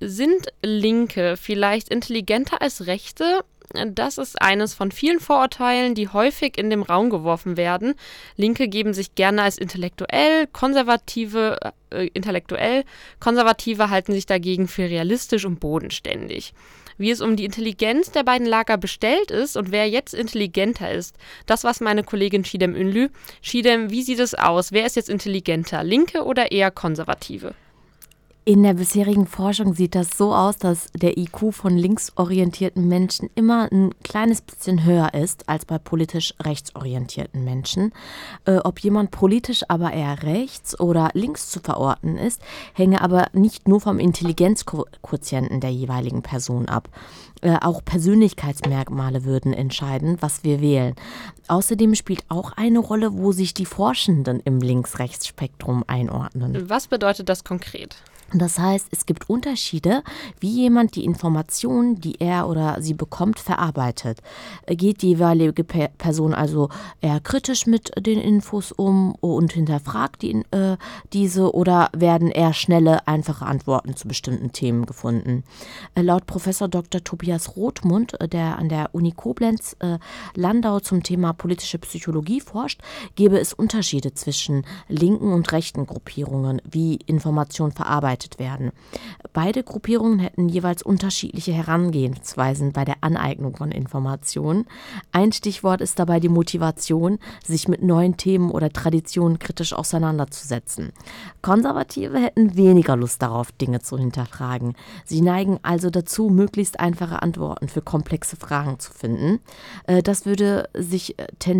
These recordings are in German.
Sind Linke vielleicht intelligenter als Rechte? Das ist eines von vielen Vorurteilen, die häufig in den Raum geworfen werden. Linke geben sich gerne als Konservative halten sich dagegen für realistisch und bodenständig. Wie es um die Intelligenz der beiden Lager bestellt ist und wer jetzt intelligenter ist, das weiß meine Kollegin Çiğdem Ünlü. Çiğdem, wie sieht es aus? Wer ist jetzt intelligenter, Linke oder eher Konservative? In der bisherigen Forschung sieht das so aus, dass der IQ von linksorientierten Menschen immer ein kleines bisschen höher ist als bei politisch rechtsorientierten Menschen. Ob jemand politisch aber eher rechts oder links zu verorten ist, hänge aber nicht nur vom Intelligenzquotienten der jeweiligen Person ab. Auch Persönlichkeitsmerkmale würden entscheiden, was wir wählen. Außerdem spielt auch eine Rolle, wo sich die Forschenden im Links-Rechts-Spektrum einordnen. Was bedeutet das konkret? Das heißt, es gibt Unterschiede, wie jemand die Informationen, die er oder sie bekommt, verarbeitet. Geht die jeweilige Person also eher kritisch mit den Infos um und hinterfragt diese oder werden eher schnelle, einfache Antworten zu bestimmten Themen gefunden? Laut Professor Dr. Tobias Rothmund, der an der Uni Koblenz Landau zum Thema politische Psychologie forscht, gäbe es Unterschiede zwischen linken und rechten Gruppierungen, wie Informationen verarbeitet werden. Beide Gruppierungen hätten jeweils unterschiedliche Herangehensweisen bei der Aneignung von Informationen. Ein Stichwort ist dabei die Motivation, sich mit neuen Themen oder Traditionen kritisch auseinanderzusetzen. Konservative hätten weniger Lust darauf, Dinge zu hinterfragen. Sie neigen also dazu, möglichst einfache Antworten für komplexe Fragen zu finden. Das würde sich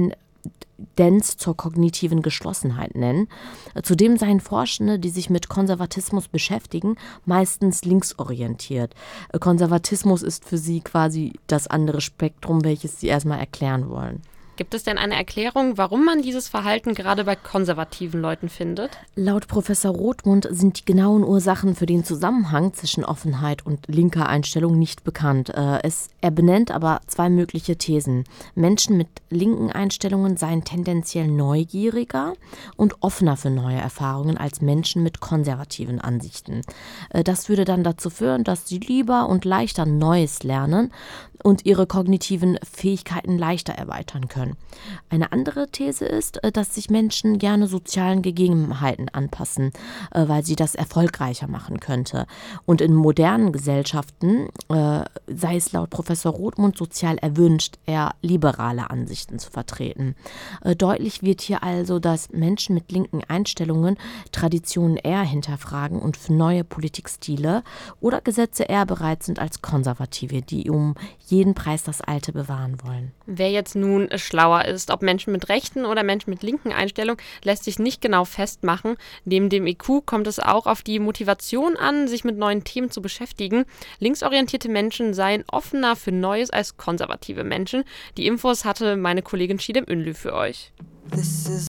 Tendenz zur kognitiven Geschlossenheit nennen. Zudem seien Forschende, die sich mit Konservatismus beschäftigen, meistens linksorientiert. Konservatismus ist für sie quasi das andere Spektrum, welches sie erstmal erklären wollen. Gibt es denn eine Erklärung, warum man dieses Verhalten gerade bei konservativen Leuten findet? Laut Professor Rothmund sind die genauen Ursachen für den Zusammenhang zwischen Offenheit und linker Einstellung nicht bekannt. Er benennt aber zwei mögliche Thesen. Menschen mit linken Einstellungen seien tendenziell neugieriger und offener für neue Erfahrungen als Menschen mit konservativen Ansichten. Das würde dann dazu führen, dass sie lieber und leichter Neues lernen und ihre kognitiven Fähigkeiten leichter erweitern können. Eine andere These ist, dass sich Menschen gerne sozialen Gegebenheiten anpassen, weil sie das erfolgreicher machen könnte. Und in modernen Gesellschaften sei es laut Professor Rothmund sozial erwünscht, eher liberale Ansichten zu vertreten. Deutlich wird hier also, dass Menschen mit linken Einstellungen Traditionen eher hinterfragen und für neue Politikstile oder Gesetze eher bereit sind als Konservative, die um jeden Preis das Alte bewahren wollen. Wer jetzt nun schlauer ist, ob Menschen mit rechten oder Menschen mit linken Einstellungen, lässt sich nicht genau festmachen. Neben dem IQ kommt es auch auf die Motivation an, sich mit neuen Themen zu beschäftigen. Linksorientierte Menschen seien offener für Neues als konservative Menschen. Die Infos hatte meine Kollegin Çiğdem Ünlü für euch.